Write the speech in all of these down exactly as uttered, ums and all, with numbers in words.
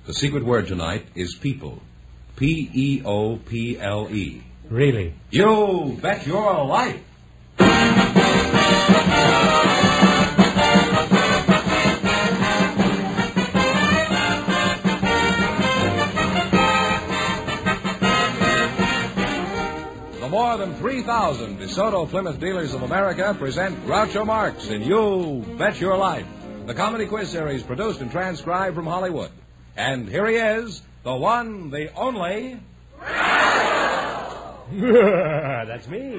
The secret word tonight is people. P E O P L E. Really? You bet your life. The more than three thousand DeSoto Plymouth Dealers of America present Groucho Marx in You Bet Your Life, the comedy quiz series produced and transcribed from Hollywood. And here he is, the one, the only... That's me.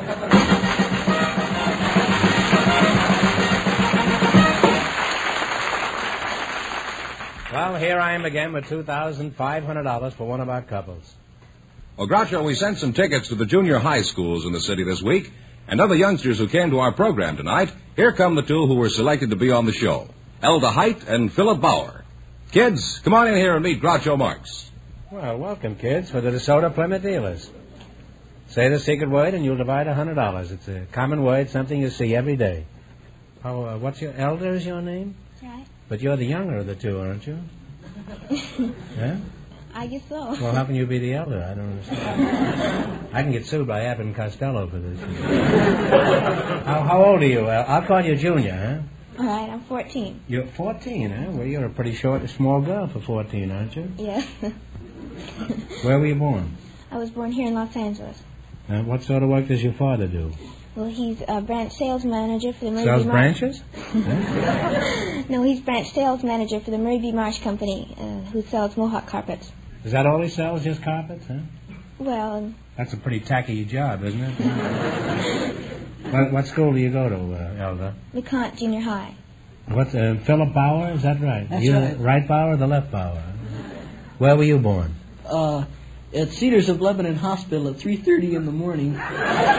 Well, here I am again with two thousand five hundred dollars for one of our couples. Well, Groucho, we sent some tickets to the junior high schools in the city this week, and other youngsters who came to our program tonight. Here come the two who were selected to be on the show, Elda Height and Philip Bauer. Kids, come on in here and meet Groucho Marx. Well, welcome, kids, for the DeSoto Plymouth Dealers. Say the secret word and you'll divide one hundred dollars. It's a common word, something you see every day. Oh, uh, what's your... Elder is your name? Right. But you're the younger of the two, aren't you? Yeah? I guess so. Well, how can you be the elder? I don't understand. I can get sued by Abbott and Costello for this. how, how old are you? Uh, I'll call you Junior, huh? All right, I'm fourteen. You're fourteen, huh? Well, you're a pretty short, small girl for fourteen, aren't you? Yes. Where were you born? I was born here in Los Angeles. Uh, what sort of work does your father do? Well, he's a branch sales manager for the Murray Sells B. branches? Marsh. No, he's branch sales manager for the Murray B. Marsh Company, uh, who sells Mohawk carpets. Is that all he sells, just carpets, huh? Well... That's a pretty tacky job, isn't it? what, what school do you go to, uh, Elda? LeConte Junior High. What's, uh, Philip Bauer, is that right? That's you right. the right Bauer or the left Bauer? Where were you born? Uh, at Cedars of Lebanon Hospital at three thirty in the morning on,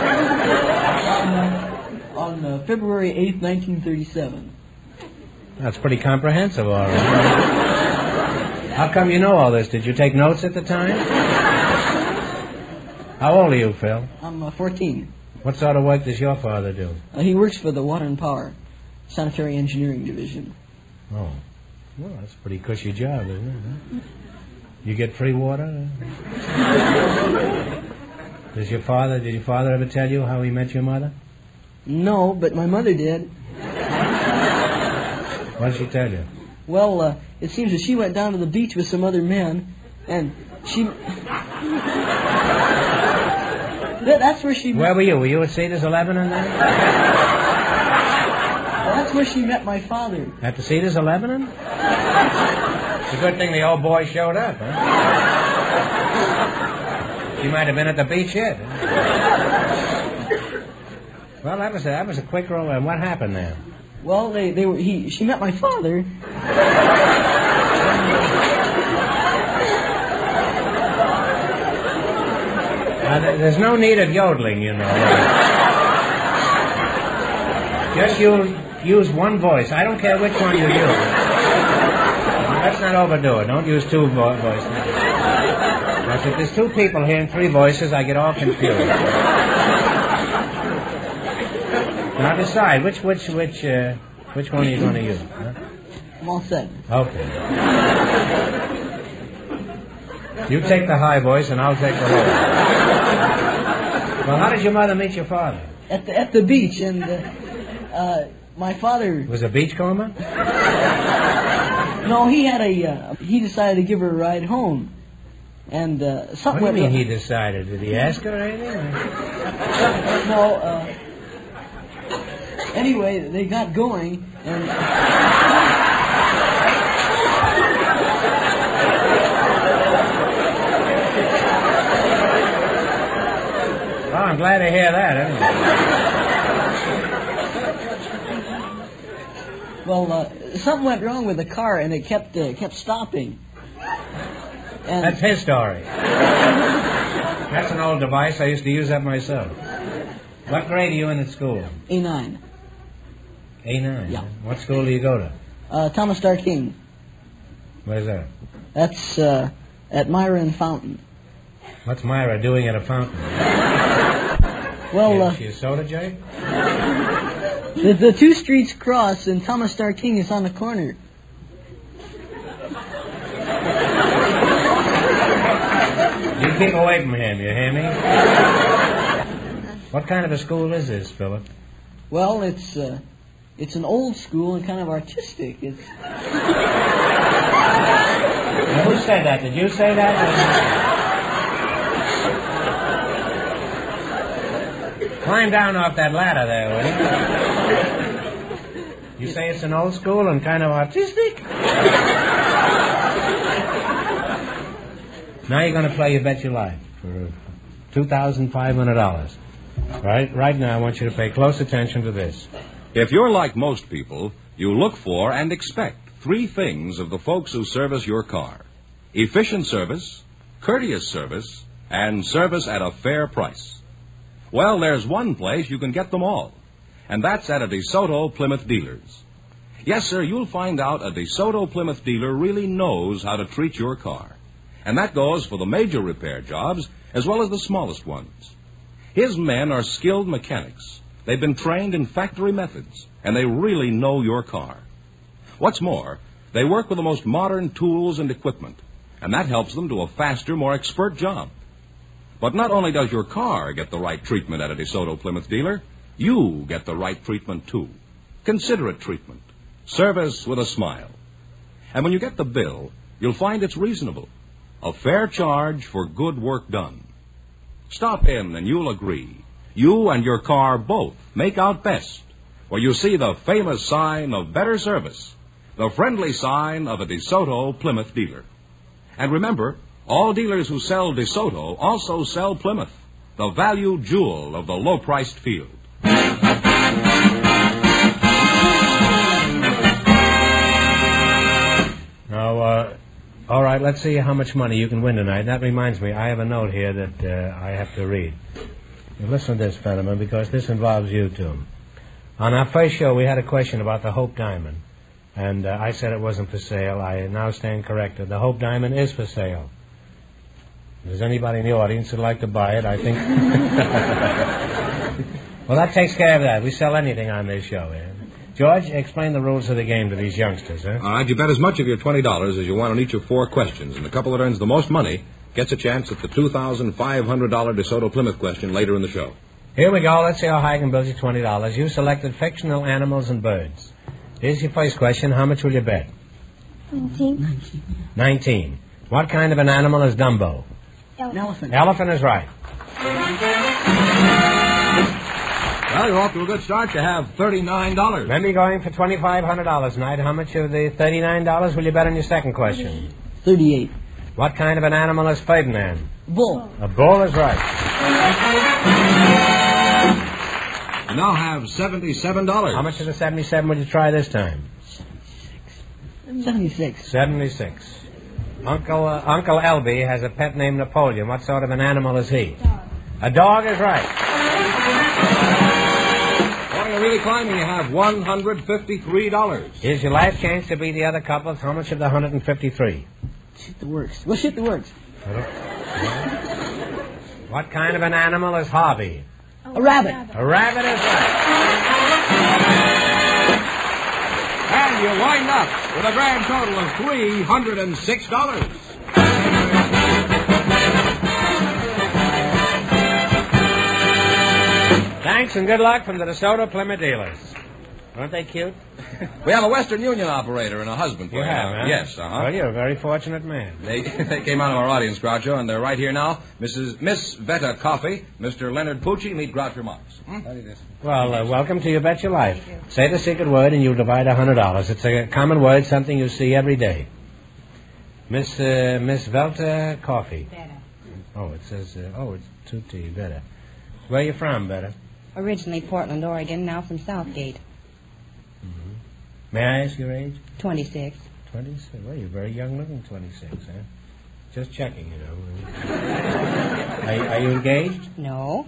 uh, on uh, February eighth, nineteen thirty-seven. That's pretty comprehensive, all right. How come you know all this? Did you take notes at the time? How old are you, Phil? I'm uh, fourteen. What sort of work does your father do? Uh, he works for the Water and Power Sanitary Engineering Division. Oh. Well, that's a pretty cushy job, isn't it? Huh? You get free water? Does your father, did your father ever tell you how he met your mother? No, but my mother did. What did she tell you? Well, uh, it seems that she went down to the beach with some other men, and she... that, that's where she met... Where were you? Were you at Cedars of Lebanon then? Well, that's where she met my father. At the Cedars of Lebanon? It's a good thing the old boy showed up, huh? She might have been at the beach yet. Huh? Well, that was a, that was a quick roll. And what happened there? Well, they, they were he she met my father. Now, there's no need of yodeling, you know. Just use, use one voice. I don't care which one you use. Let's not overdo it. Don't use two vo- voices. Because if there's two people hearing three voices, I get all confused. Now decide which which which uh, which one are you going to use? Huh? I'm all set. Okay. You take the high voice, and I'll take the low. Well, how did your mother meet your father? At the at the beach, and uh, uh, my father. Was a beachcomber? No, he had a. Uh, he decided to give her a ride home, and uh, something. What do you mean went he decided? Did he ask her or anything? No. Uh, anyway, they got going, and. Well, I'm glad to hear that, anyway. Well, uh, something went wrong with the car, and it kept uh, kept stopping. And That's his story. That's an old device. I used to use that myself. What grade are you in at school? A nine. A nine? Yeah. What school do you go to? Uh, Thomas Starr King. Where's that? That's uh, at Myra and Fountain. What's Myra doing at a fountain? Well, uh, Is she a soda jerk? the, the two streets cross, and Thomas Starr King is on the corner. You keep away from him, you hear me? What kind of a school is this, Philip? Well, it's uh, it's an old school and kind of artistic. It's. Now, who said that? Did you say that? Climb down off that ladder there, will you? You say it's an old school and kind of artistic? Now you're going to play You Bet Your Life for two thousand five hundred dollars. Right, right now I want you to pay close attention to this. If you're like most people, you look for and expect three things of the folks who service your car: efficient service, courteous service, and service at a fair price. Well, there's one place you can get them all, and that's at a DeSoto Plymouth Dealers. Yes, sir, you'll find out a DeSoto Plymouth dealer really knows how to treat your car. And that goes for the major repair jobs as well as the smallest ones. His men are skilled mechanics. They've been trained in factory methods, and they really know your car. What's more, they work with the most modern tools and equipment, and that helps them do a faster, more expert job. But not only does your car get the right treatment at a DeSoto Plymouth dealer, you get the right treatment, too. Considerate treatment. Service with a smile. And when you get the bill, you'll find it's reasonable. A fair charge for good work done. Stop in and you'll agree. You and your car both make out best, where you see the famous sign of better service, the friendly sign of a DeSoto Plymouth dealer. And remember, all dealers who sell DeSoto also sell Plymouth, the value jewel of the low-priced field. Now, uh, all right, let's see how much money you can win tonight. That reminds me, I have a note here that uh, I have to read. Now, listen to this, Fenneman, because this involves you, too. On our first show, we had a question about the Hope Diamond, and uh, I said it wasn't for sale. I now stand corrected. The Hope Diamond is for sale. If there's anybody in the audience who'd like to buy it, I think... Well, that takes care of that. We sell anything on this show, eh? George, explain the rules of the game to these youngsters, huh? All right, you bet as much of your twenty dollars as you want on each of four questions, and the couple that earns the most money gets a chance at the two thousand five hundred dollars DeSoto Plymouth question later in the show. Here we go. Let's see how high I can build you twenty dollars. You selected fictional animals and birds. Here's your first question. How much will you bet? Nineteen. Nineteen. What kind of an animal is Dumbo? Elephant. Elephant. Elephant is right. Well, you're off to a good start. You have thirty-nine dollars. Remember, you're going for twenty-five hundred dollars tonight. How much of the thirty-nine dollars will you bet on your second question? Thirty-eight. What kind of an animal is Ferdinand? Bull. A bull is right. You now have seventy-seven dollars. How much of the seventy-seven would you try this time? Seventy-six. Seventy-six. Uncle uh, Uncle Elby has a pet named Napoleon. What sort of an animal is he? Dog. A dog is right. Boy, you're really climbing. You have one hundred fifty-three dollars. Here's your last chance to beat the other couples. How much of the one hundred fifty-three? Shit the works. Well, shit the works. What kind of an animal is Harvey? Oh, A rabbit. A rabbit is right. And you wind up with a grand total of three hundred six dollars. Thanks and good luck from the DeSoto Plymouth dealers. Aren't they cute? We have a Western Union operator and a husband for You you. have, huh? Yes, uh-huh. Well, you're a very fortunate man. They, they came out of our audience, Groucho, and they're right here now. Missus Miss Vetta Coffee, Mister Leonard Pucci, meet Groucho Marx. Hmm? Well, uh, welcome to You Bet Your Life. Say the secret word and you'll divide one hundred dollars. It's a common word, something you see every day. Miss uh, Miss Velta Coffee. Better. Oh, it says, uh, oh, it's two T, Betta. Where are you from, Betta? Originally Portland, Oregon, now from Southgate. May I ask your age? twenty-six. twenty-six. Well, you're very young looking, twenty-six, huh? Just checking, you know. are, are you engaged? No.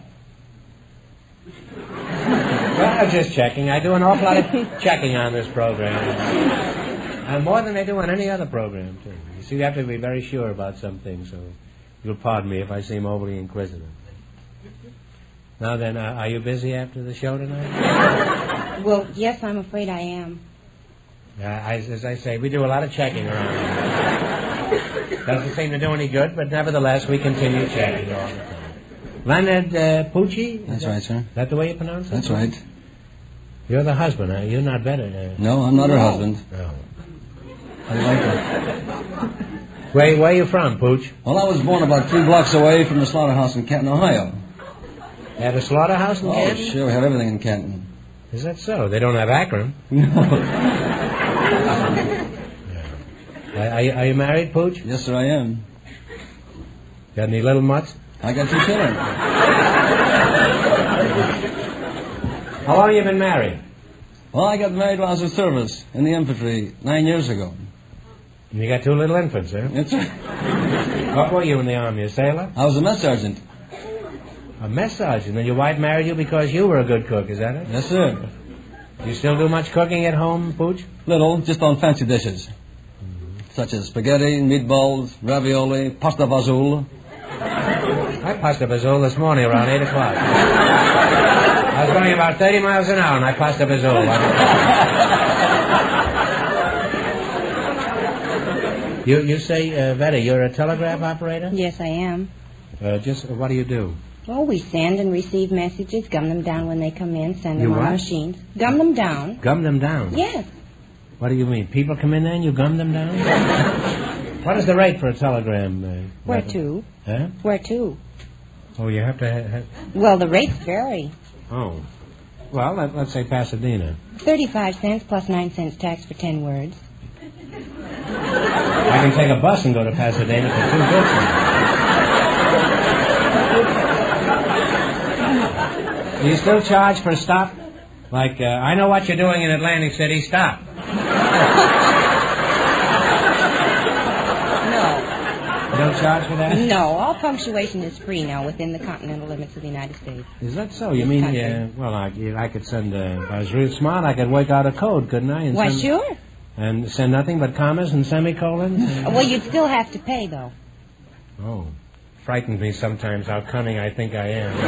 Well, I'm just checking. I do an awful lot of checking on this program. And more than I do on any other program, too. You see, you have to be very sure about some things, so you'll pardon me if I seem overly inquisitive. Now then, uh, are you busy after the show tonight? Well, yes, I'm afraid I am. Uh, I, as I say, we do a lot of checking around here. Doesn't seem to do any good, but nevertheless, we continue chatting all the time. Leonard uh, Pucci? That's that, right, sir. Is that the way you pronounce it? That's right. You're the husband, huh? You're not better. Uh, No, I'm not her husband. no. How do you like that? Where, where are you from, Pooch? Well, I was born about three blocks away from the slaughterhouse in Canton, Ohio. At a slaughterhouse in Oh, Canton? sure, we have everything in Canton. Is that so? They don't have Akron. No. Are, are, you, are you married, Pooch? Yes, sir, I am. Got any little mutts? I got two children. How long have you been married? Well, I got married while I was in service in the infantry nine years ago. And you got two little infants, huh? That's right. What were you in the Army, a sailor? I was a mess sergeant. A mess sergeant. And your wife married you because you were a good cook, is that it? Yes, sir. Do you still do much cooking at home, Pooch? Little, just on fancy dishes. Such as spaghetti, meatballs, ravioli, pasta fazool. I pasta bazool this morning around eight o'clock. I was going about thirty miles an hour and I pasta bazool. you you say, uh, Vetta, you're a telegraph operator? Yes, I am. Uh, just uh, what do you do? Well, we send and receive messages, gum them down when they come in, send You them what? on machines. Gum them down. Gum them down? Yes. What do you mean? People come in there and you gum them down? What is the rate for a telegram? Uh, Where Vetta? to? Huh? Where to? Oh, you have to ha- ha- Well, the rates vary. Oh. Well, let, let's say Pasadena. Thirty-five cents plus nine cents tax for ten words. I can take a bus and go to Pasadena for two bits. Do you still charge for a stop? Like, uh, I know what you're doing in Atlantic City, stop. No. You don't charge for that? No, all punctuation is free now within the continental limits of the United States. Is that so? You mean, uh, well, I, I could send, uh, if I was real smart, I could work out a code, couldn't I? And Why, send, sure. And send nothing but commas and semicolons? Well, you'd still have to pay, though. Oh, frightens me sometimes how cunning I think I am.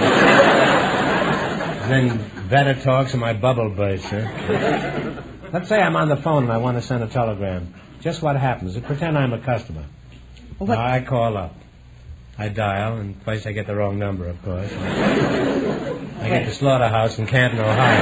And then Vetta talks and my bubble bursts, huh? Let's say I'm on the phone and I want to send a telegram. Just what happens? Pretend I'm a customer. What? Now, I call up. I dial, and first I get the wrong number, of course. I get the slaughterhouse in Canton, Ohio.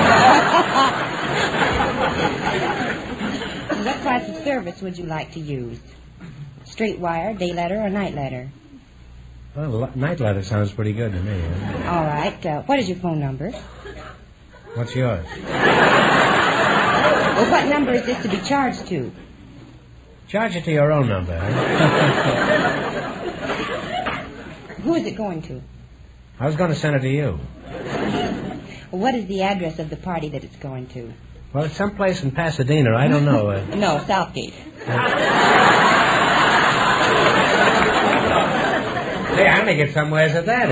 What class of service would you like to use? Straight wire, day letter, or night letter? Well, l- night letter sounds pretty good to me. Huh? All right. Uh, what is your phone number? What's yours? Well, what number is this to be charged to? Charge it to your own number. Huh? Who is it going to? I was going to send it to you. Well, what is the address of the party that it's going to? Well, it's someplace in Pasadena. I don't know. Uh, No, Southgate. Hey, I make it somewheres at that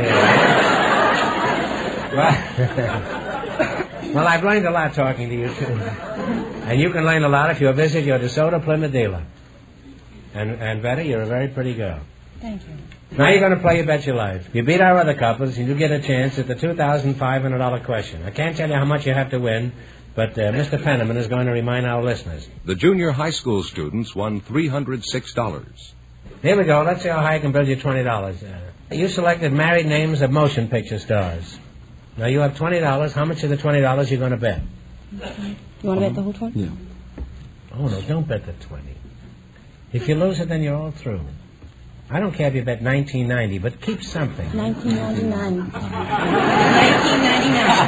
is. Well, well, I've learned a lot talking to you, too. And you can learn a lot if you visit your DeSoto Plymouth dealer. And, and Betty, you're a very pretty girl. Thank you. Now you're going to play You Bet Your Life. You beat our other couples, and you get a chance at the two thousand five hundred dollars question. I can't tell you how much you have to win, but uh, Mister Penniman is going to remind our listeners. The junior high school students won three hundred six dollars. Here we go. Let's see how high I can build you twenty dollars. Uh, you selected married names of motion picture stars. Now you have twenty dollars. How much of the twenty dollars are you going to bet? You want to bet the whole twenty? Yeah. Oh, no, don't bet the twenty. If you lose it, then you're all through. I don't care if you bet nineteen ninety, but keep something. nineteen ninety-nine. nineteen ninety-nine.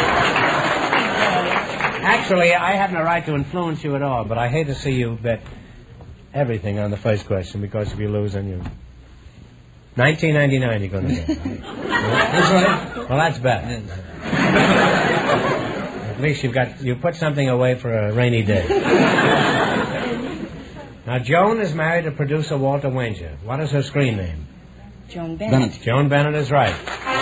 Actually, I have no right to influence you at all, but I hate to see you bet everything on the first question, because if you lose, then you... nineteen ninety-nine you're going to bet. That's right. Well, that's bad. At least you've got... You put something away for a rainy day. Now, Joan is married to producer Walter Wenger. What is her screen name? Joan Bennett. Bennett. Joan Bennett is right.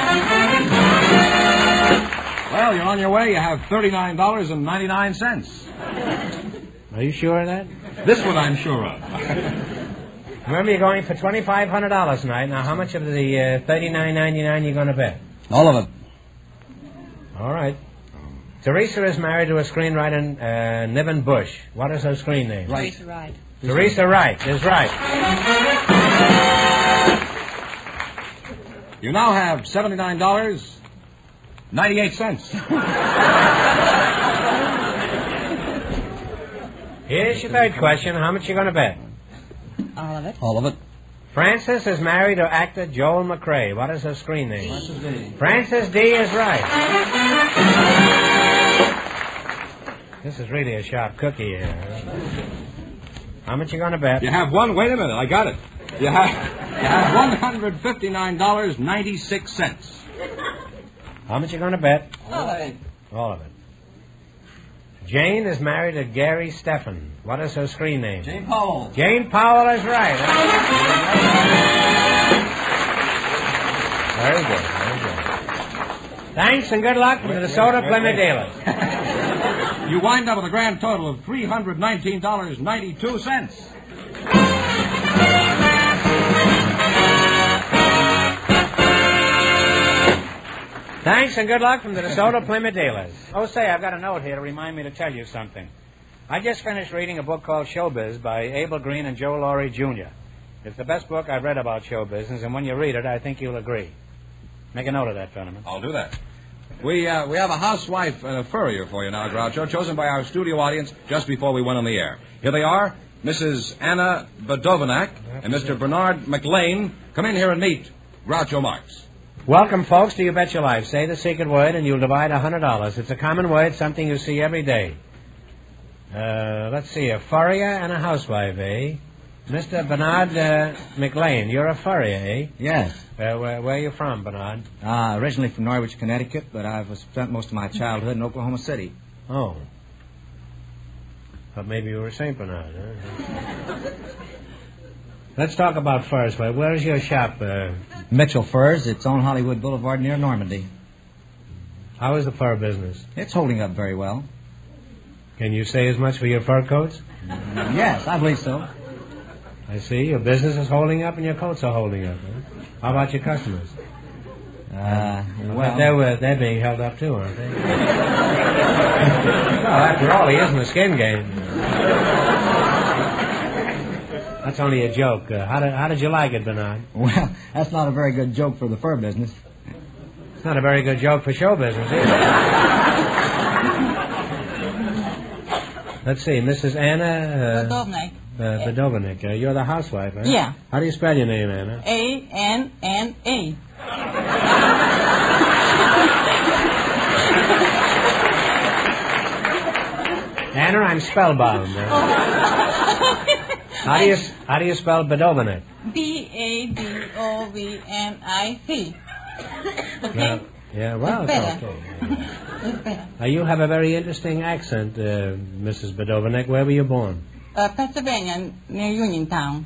Well, you're on your way. You have thirty-nine dollars and ninety-nine cents. Are you sure of that? This one I'm sure of. Remember, you're going for twenty-five hundred dollars tonight. Now, how much of the uh, thirty-nine ninety-nine you're going to bet? All of it. All right. Teresa is married to a screenwriter, uh, Niven Bush. What is her screen name? Right. Teresa Wright. Teresa Wright is right. You now have seventy-nine dollars and ninety-eight cents. Here's your third question. How much you going to bet? All of it. All of it. Frances is married to actor Joel McRae. What is her screen name? Frances D. Frances D is right. This is really a sharp cookie here. How much you going to bet? You have one. Wait a minute. I got it. You have, you have one hundred fifty-nine dollars and ninety-six cents. How much you going to bet? All of it. All of it. Jane is married to Gary Steffen. What is her screen name? Jane Powell. Jane Powell is right. Very good, very good. Thanks and good luck from the DeSoto Plymouth dealers. You wind up with a grand total of three hundred nineteen dollars and ninety-two cents. Thanks and good luck from the DeSoto Plymouth dealers. Oh, say, I've got a note here to remind me to tell you something. I just finished reading a book called Showbiz by Abel Green and Joe Laurie Junior It's the best book I've read about show business, and when you read it, I think you'll agree. Make a note of that, gentlemen. I'll do that. We uh, we have a housewife and a furrier for you now, Groucho, chosen by our studio audience just before we went on the air. Here they are, Missus Anna Badovanak and Mister Bernard McLean. Come in here and meet Groucho Marx. Welcome, folks, to You Bet Your Life. Say the secret word, and you'll divide one hundred dollars. It's a common word, something you see every day. Uh, let's see, a furrier and a housewife, eh? Mister Bernard uh, McLean, you're a furrier, eh? Yes. Uh, where, where are you from, Bernard? Uh, originally from Norwich, Connecticut, but I've spent most of my childhood in Oklahoma City. Oh. But maybe you were Saint Bernard, huh? Let's talk about furs. Where is your shop? Uh... Mitchell Furs. It's on Hollywood Boulevard near Normandy. How is the fur business? It's holding up very well. Can you say as much for your fur coats? Mm, yes, I believe so. I see. Your business is holding up and your coats are holding up. Huh? How about your customers? Uh, Well, well, they're, uh, they're being held up too, aren't they? Well, after all, he isn't a skin game. That's only a joke. Uh, how, did, how did you like it, Bernard? well, that's not a very good joke for the fur business. It's not a very good joke for show business, either. Let's see, Missus Anna... Uh, Badovnik. uh, Badovanik. Uh, you're the housewife, huh? Yeah. How do you spell your name, Anna? A N N A. Anna, I'm spellbound. Uh, how do you how do you spell Badovanik? B A D O V N I C. Okay? Yeah, yeah, well, It's it's better. okay. It's better. Uh, you have a very interesting accent, uh, Missus Badovanik. Where were you born? Uh, Pennsylvania, near Uniontown.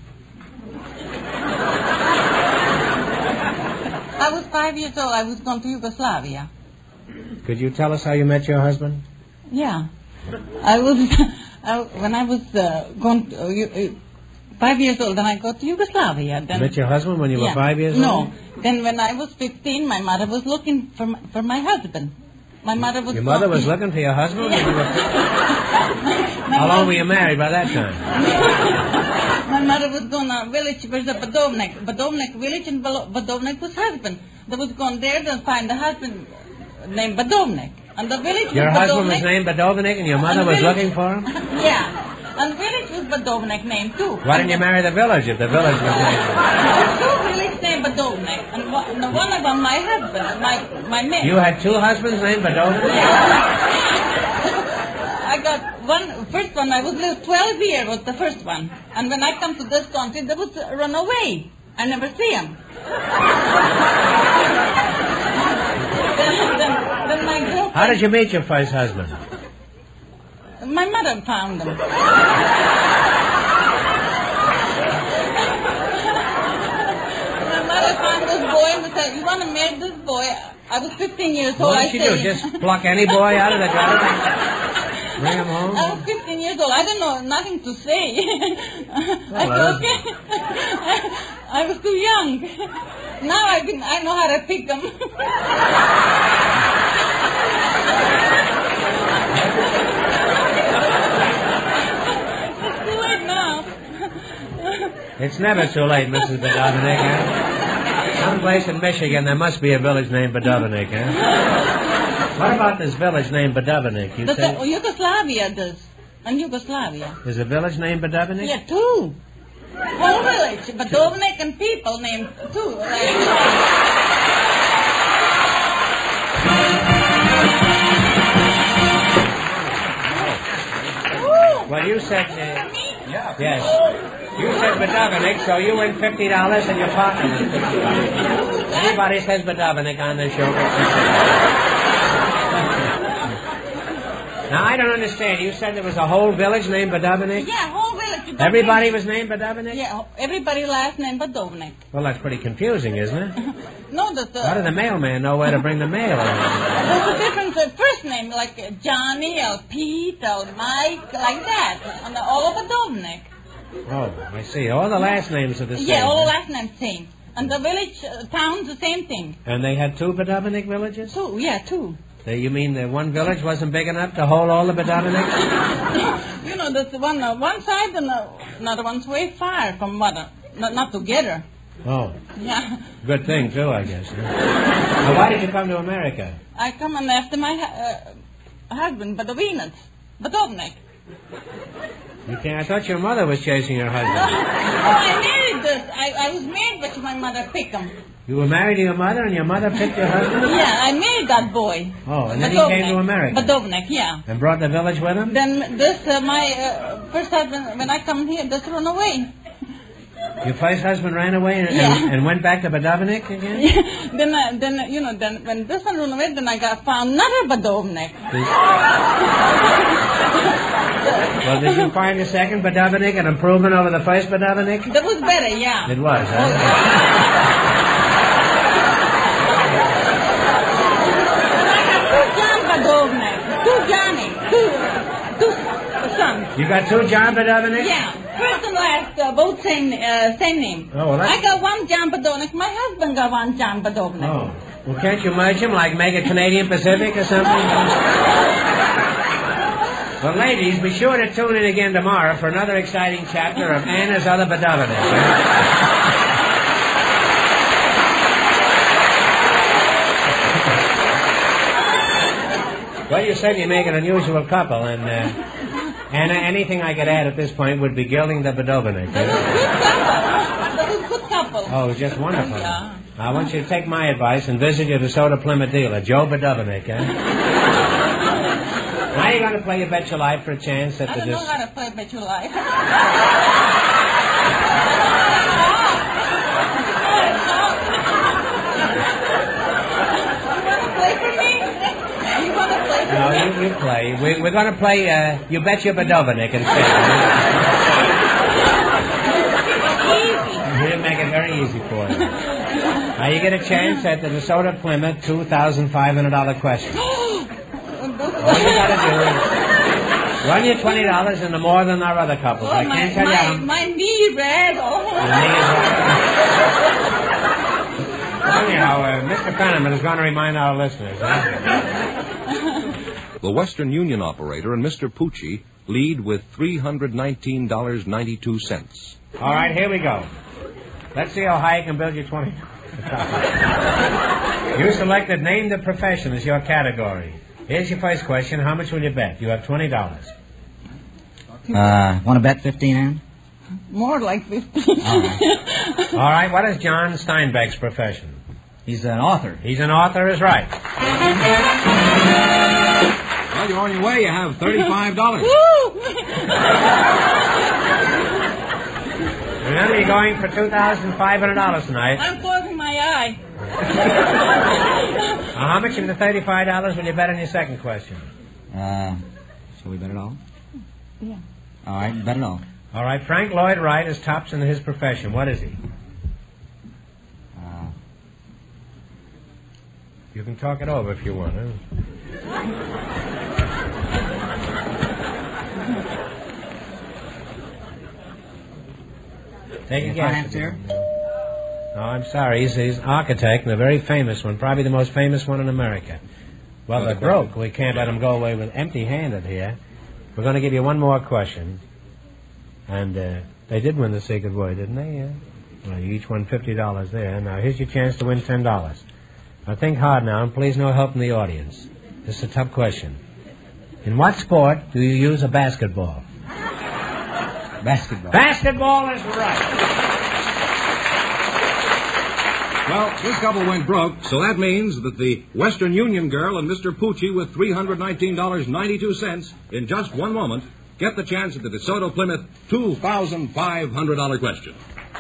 I was five years old. I was going to Yugoslavia. Could you tell us how you met your husband? Yeah. I was, I, when I was uh, going to, uh, you- uh, five years old, then I got to Yugoslavia. Then, You met your husband when you were Yeah. five years no. old? No. Then when I was fifteen, my mother was looking for my, for my husband. My mother was... Your mother was going- looking for your husband? when you were- My How long mother- were you married by that time? My mother was going to a village, where's the Badovnik? Badovnik village, and Balo- Badovnik was husband. They was going there to find the husband named Badovnik. And the village Your was husband was Badovnik. named Badovanik and your mother And was village- looking for him? Yeah. And village was Badovnik name too. Why didn't you marry the village if the village was named? Two village named Badovnik. And one, and one of them my husband, my, my man. You had two husbands named Badovanik? I got one, first one, I was little, twelve years was the first one. And when I come to this country, they was uh, run away. I never see him. then, then, then my girlfriend... How did you meet your first husband? My mother found him. My mother found this boy and said, you want to marry this boy? I was fifteen years old. What I did she said, do? Just pluck any boy out of the garden? Bring him home? I was fifteen years old. I didn't know nothing to say. I that said, okay. I was too young. Now I can, I know how to pick them. It's too late now. It's never too late, Missus Badovanik. Huh? Someplace in Michigan, there must be a village named Badovnik, eh? What about this village named Badovnik? You The, say the, Yugoslavia does. In Yugoslavia. there's a village named Badovnik? Yeah, two. Whole village. Badovnik and people named two. Well, you said... Uh, yes. You said Badovnik, so you win fifty dollars and your partner wins fifty dollars. Anybody says Badovnik on this show... Now, I don't understand. You said there was a whole village named Badovnik? Yeah, whole village. Everybody was named Badovnik? Yeah, everybody last name Badovnik. Well, that's pretty confusing, isn't it? No, that the... How did the mailman know where to bring the mail? There's a different uh, first name, like uh, Johnny or Pete or Mike, like that. And all of Badovnik. Oh, I see. All the last names are the same. Yeah, all the last names same. And the village, uh, towns, the same thing. And they had two Badovnik villages? Two, yeah, two. They, you mean the one village wasn't big enough to hold all the Badovniks? You know, there's one uh, one side and uh, another one's way far from one, uh, not, not together. Oh. Yeah. Good thing, too, I guess. Now, why did you come to America? I come and after my uh, husband, Badovinac, Badovnik. You can't, I thought your mother was chasing your husband. Oh, I married this. I, I was married, but my mother picked him. You were married to your mother and your mother picked your husband? Yeah, I married that boy. Oh, and then Badovnik. he came to America? Badovnik, yeah. And brought the village with him? Then this, uh, my uh, first husband, when I come here, just run away. Your first husband ran away and, Yeah. and, and went back to Badovnik again? Yeah. Then, uh, then uh, you know, then when this one ran away, then I got found another Badovnik. Well, did you find a second Badovnik, an improvement over the first Badovnik? That was better, yeah. It was, huh? Two John Badovnik, two Johnny, two, two sons. You got two John Badovniks? Yeah, first and last, uh, both same uh, same name. Oh, well, that's... I got one John Badovnik. My husband got one John Badovnik. Oh. Well, can't you merge them, like make a Canadian Pacific or something? Well, ladies, be sure to tune in again tomorrow for another exciting chapter of Anna's Other Badovnik. Well, you said you make an unusual couple, and uh, Anna, anything I could add at this point would be gilding the Badovnik. That was good couple. That was good couple. Oh, it was just wonderful. Yeah. I want you to take my advice and visit your DeSoto Plymouth dealer, Joe Badovnik, eh? Now you're going to play You Bet Your Life for a chance at I the... don't know dis- how to play Bet Your Life. You want to play for me? You want to play for No, me? you, you play. We, we're going to play uh, You Bet Your Badovnik instead. We'll make it very easy for you. Now you get a chance at the DeSoto Plymouth two thousand five hundred dollars question. All you got to do is run your twenty dollars into more than our other couples. Oh, I my, can't tell my, you how... my knee red. Oh. Your knee is red. Anyhow, uh, Mister Fenneman is going to remind our listeners. Huh? The Western Union operator and Mister Pucci lead with three hundred nineteen dollars and ninety-two cents. All right, here we go. Let's see how high you can build your twenty dollars. You selected Name the Profession as your category. Here's your first question. How much will you bet? You have twenty dollars. Uh, want to bet fifteen, Ann? More like fifteen. All right. All right, what is John Steinbeck's profession? He's an author. He's an author, is right. Well, you're on your way. You have thirty-five dollars. Woo! Remember, you're going for two thousand five hundred dollars tonight. I'm closing my eye. Now, how much of the thirty-five dollars will you bet on your second question? Uh, shall we bet it all? Yeah. All right, bet it all. All right, Frank Lloyd Wright is tops in his profession. What is he? Uh, You can talk it over if you want. Huh? Take a a guess. financier? No, I'm sorry. He's, he's an architect and a very famous one, probably the most famous one in America. Well, they're broke. We can't let them go away with empty-handed here. We're going to give you one more question. And uh, they did win the secret word, didn't they? Yeah. Well, you each won fifty dollars there. Now, here's your chance to win ten dollars. Now, think hard now, and please no help from the audience. This is a tough question. In what sport do you use a basketball? Basketball. Basketball is right. Well, this couple went broke, so that means that the Western Union girl and Mister Poochie with three hundred nineteen dollars and ninety-two cents in just one moment get the chance at the DeSoto Plymouth two thousand five hundred dollars question.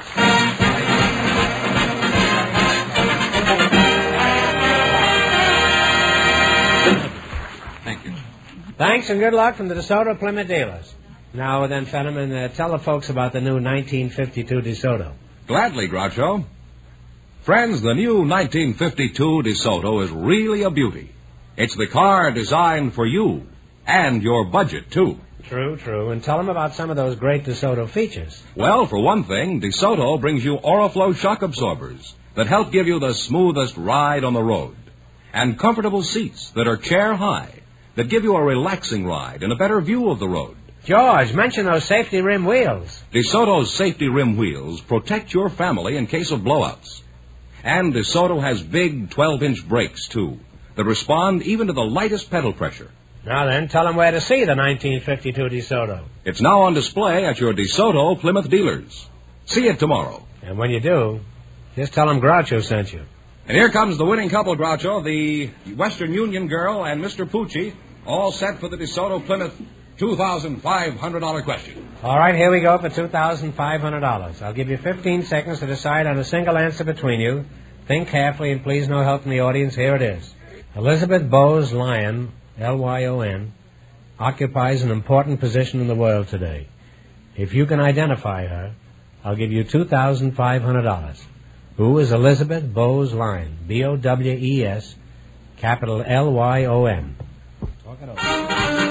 Thank you. Thanks and good luck from the DeSoto Plymouth dealers. Now then, Fenneman, uh, tell the folks about the new nineteen fifty-two DeSoto. Gladly, Groucho. Friends, the new nineteen fifty-two DeSoto is really a beauty. It's the car designed for you and your budget, too. True, true. And tell them about some of those great DeSoto features. Well, for one thing, DeSoto brings you Oriflow shock absorbers that help give you the smoothest ride on the road. And comfortable seats that are chair high, that give you a relaxing ride and a better view of the road. George, mention those safety rim wheels. DeSoto's safety rim wheels protect your family in case of blowouts. And DeSoto has big twelve-inch brakes, too, that respond even to the lightest pedal pressure. Now then, tell them where to see the nineteen fifty-two DeSoto. It's now on display at your DeSoto Plymouth dealers. See it tomorrow. And when you do, just tell them Groucho sent you. And here comes the winning couple, Groucho, the Western Union girl and Mister Poochie, all set for the DeSoto Plymouth two thousand five hundred dollars question. All right, here we go for two thousand five hundred dollars. I'll give you fifteen seconds to decide on a single answer between you. Think carefully, and please no help from the audience. Here it is. Elizabeth Bowes Lyon, L Y O N, occupies an important position in the world today. If you can identify her, I'll give you two thousand five hundred dollars. Who is Elizabeth Bowes Lyon? B O W E S, capital L Y O N. Talk it over.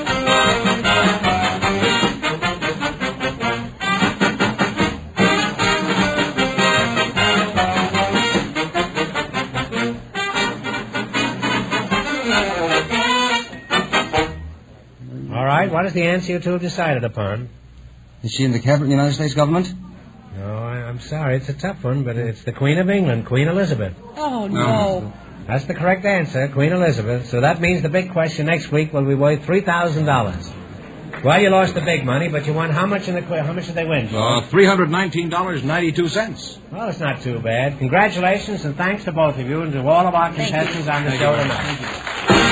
All right, what is the answer you two have decided upon? Is she in the cabinet of the United States government? No, I, I'm sorry. It's a tough one, but it's the Queen of England, Queen Elizabeth. Oh, no. That's the correct answer, Queen Elizabeth. So that means the big question next week will be worth three thousand dollars. Well, you lost the big money, but you won how much in the quiz? How much did they win, George? Uh, three hundred nineteen dollars and ninety-two cents. Well, it's not too bad. Congratulations, and thanks to both of you and to all of our contestants on the show tonight.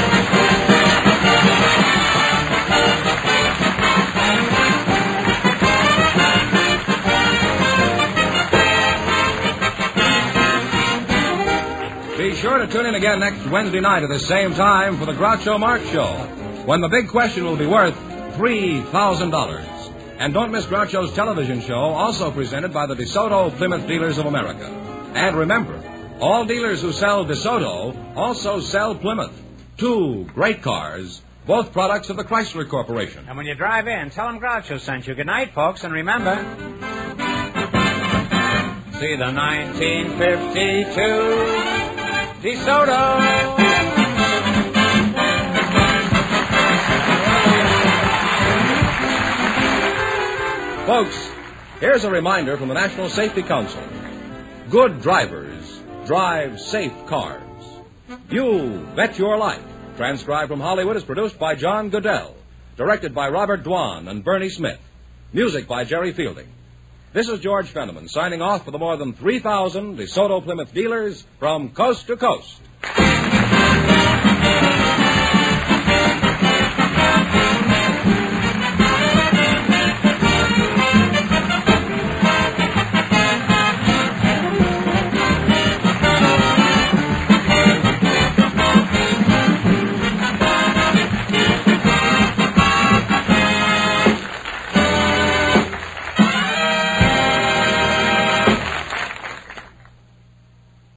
Be sure to tune in again next Wednesday night at the same time for the Groucho Marx Show, when the big question will be worth three thousand dollars. And don't miss Groucho's television show, also presented by the DeSoto Plymouth Dealers of America. And remember, all dealers who sell DeSoto also sell Plymouth. Two great cars, both products of the Chrysler Corporation. And when you drive in, tell them Groucho sent you. Good night, folks, and remember, see the nineteen fifty-two DeSoto. Folks, here's a reminder from the National Safety Council. Good drivers drive safe cars. You Bet Your Life, transcribed from Hollywood, is produced by John Goodell, directed by Robert Dwan and Bernie Smith, music by Jerry Fielding. This is George Fenneman signing off for the more than three thousand DeSoto Plymouth dealers from coast to coast.